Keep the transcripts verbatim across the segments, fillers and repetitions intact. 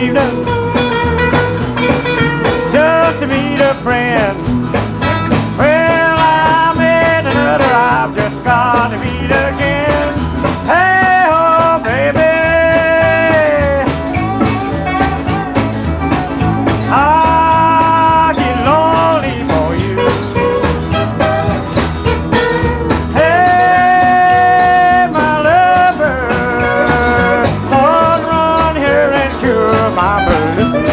evening just to meet a friend. Well, I met another I've just got to meet again. Hey, oh, baby, I get lonely for you. Hey, my lover, Lord, run here and cure my blues.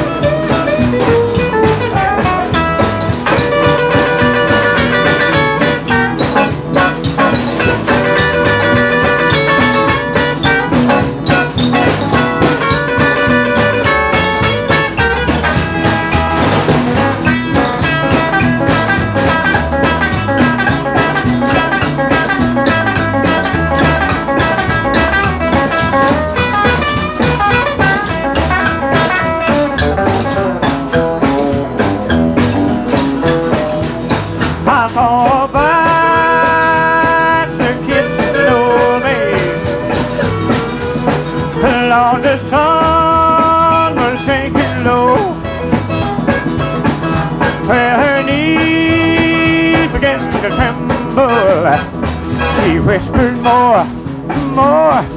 I saw a bachelor kissing an old maid. Lord, the sun was sinking low. Well, her knees began to tremble. She whispered more, more.